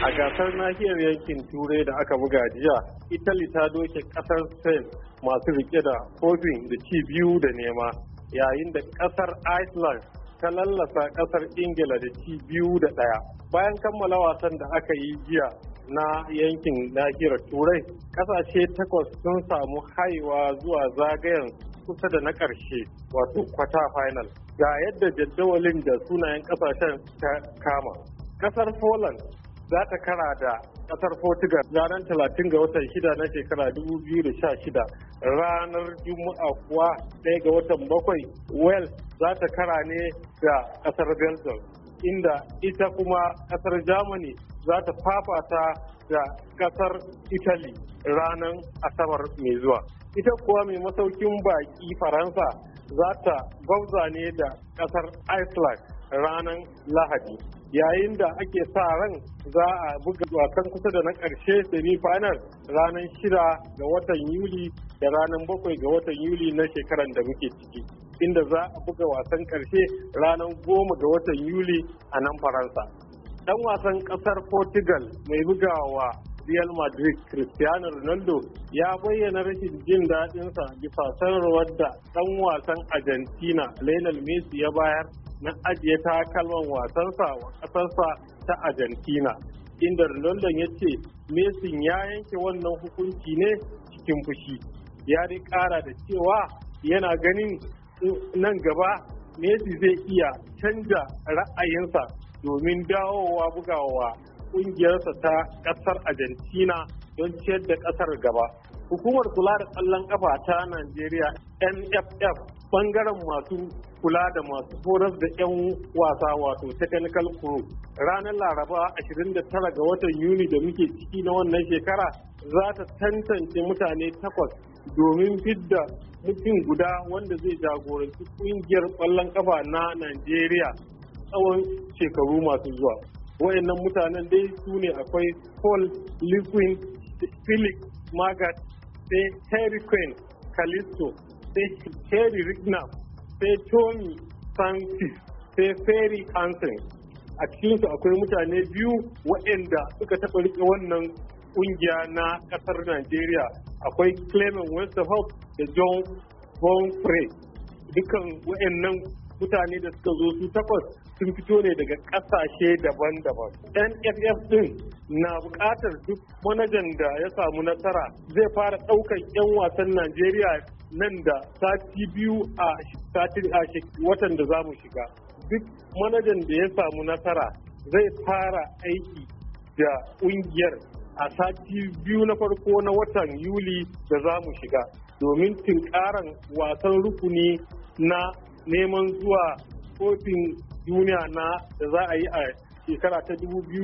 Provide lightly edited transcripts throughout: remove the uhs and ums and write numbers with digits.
A gasar nahiyar yankin Turai da aka buga jiya, Italy ta doke kasar Spain masu rike da kofin da ci 2-0, yayin da kasar Iceland ta lallasa kasar Ingila da ci 2-1. Bayan kammala wasan da aka yi jiya na yankin nahiyar Turai, kasashe 8 sun samu haiwa zuwa zagayen kusa da na ƙarshe, wato quarter final. Ga yadda jadawalin da sunayen kasashen ta kama. Kasar Poland za ta kara da kasar Portugal ranar 30 ga watan 6 na shekara 2016. Ranar Juma'a kuwa 1 ga watan 7 Wales za ta kara ne da kasar Belgium, inda ita kuma kasar Germany za ta fafata da kasar Italy ranar Asabar mai zuwa. Ita kuwa mai masaukin baki Faransa za ta gwabza ne da kasar Iceland ranar Lahadi, yayin da ake sa ran za a buga wasan kusa da na ƙarshe semi-final ranar 6 ga watan Yuli da ranar 7 ga watan Yuli na shekarar da muke ciki, inda za a buga wasan ƙarshe ranar 10 ga watan Yuli a nan Faransa. Ɗan wasan ƙasar Portugal mai bugawa Real Madrid Cristiano Ronaldo ya bayyana rashin jin daɗinsa bisa sanarwar da ɗan wasan Argentina Lionel Messi ya bayar na ajiye takalman wasansa wa ƙasarsa ta Argentina, inda Ronaldo ya ce Messi ya yanke wannan hukunci ne cikin fushi. Ya dai ƙara da cewa yana ganin nan gaba Messi zai iya canja ra'ayinsa domin dawowa bugawa ƙungiyarsa ta ƙasar Argentina don ciyar da ƙasar gaba. Hukumar kula da ƙwallon ƙafa ta Najeriya NFF bangaren masu kula da masu horas da 'yan wasa wato technical crew ranar Laraba 29 ga watan Yuni da muke ciki na wannan shekara za ta tantance mutane 8 domin fidda mutum guda wanda zai jagoranci ƙungiyar ƙwallon ƙafa na Najeriya tsawon shekaru masu zuwa. Wayannan mutanen dai su ne akwai Paul Liquin, Felix Magath, sai Harry Quinn Calisto, sai Terry Rignam, sai Tommy Sanchez, sai Ferry Hansen. A cikinsu akwai mutane biyu waɗanda suka taɓa riƙe wannan ƙungiya na ƙasar Najeriya. Akwai Clement Westerhoff da John Bonfrey. Dukan waɗannan mutane da suka zo su 8 sun fito ne daga ƙasashe daban-daban. NFF ɗin na buƙatar duk manajan da ya samu nasara zai fara ɗaukar 'yan wasan Najeriya nan da sati 2 a watan da za mu shiga. Duk manajan da ya samu nasara zai fara aiki da ƙungiyar a sati 2 na farko na watan Yuli da za mu shiga, domin tunkaran wasan rukuni na neman zuwa kofin duniya na da za a yi a shekara ta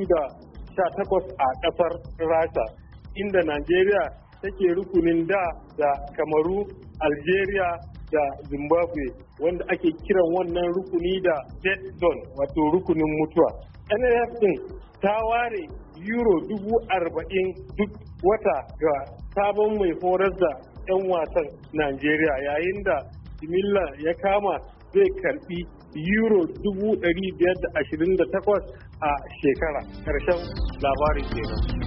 2018 a ƙasar Rasha, inda Najeriya take rukunin da Kamaru, Algeria da Zimbabwe, wanda ake kiran wannan rukuni da dead zone, wato rukunin mutuwa. NFF din ta ware euro 40,000 duk wata ga sabon mai horar da 'yan wasan Najeriya, yayin da jimilla ya kama zai karbi euro 528 a shekara. Ƙarshen labarin kenan.